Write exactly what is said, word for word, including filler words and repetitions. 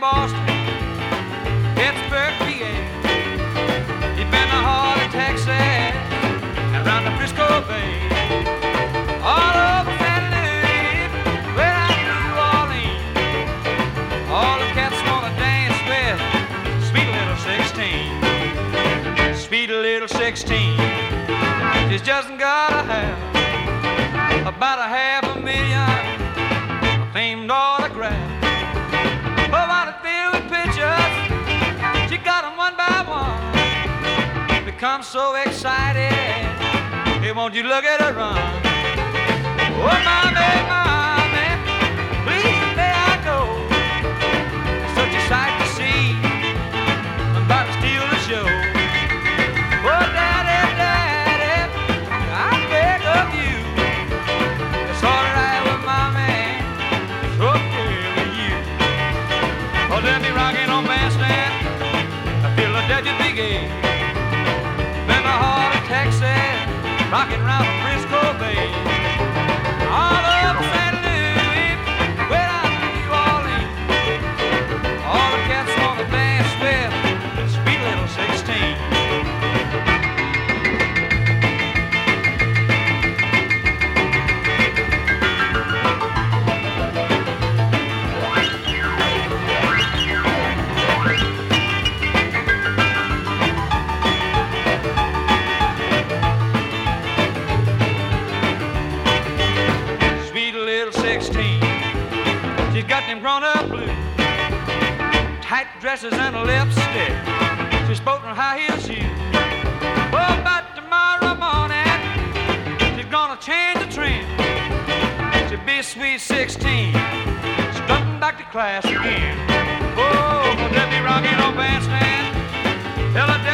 Boston, Pittsburgh, P A. He's been to Harley, Texas, and round the Frisco Bay. All over Saint Louis, way out to New Orleans. All the cats wanna dance with sweet little sixteen. Sweet little sixteen. She's just gotta have about a half a million famed autographs. Oh, what a filled with pictures. She got them one by one. Become so excited. Hey, won't you look at her run? Oh, mommy, mommy, please, there I go. Such a sight to see. I'm about to steal the show. Oh, daddy, daddy, I beg of you. It's all right with mommy. It's okay with you. Oh, let me rockin' on bandstand. I feel a dead big egg. Been the heart of Texas, rockin' round the Frisco Bay. All over Saint Louis, way out to New Orleans. All the cats wanna dance with sweet little sixteen. She's got them grown-up blues, tight dresses and a lipstick. She's sporting high heel shoes. Oh, but tomorrow morning she's gonna change the trend. She'll be sweet sixteen, strutting back to class again. Oh, they'll be rocking on bandstand. Tell her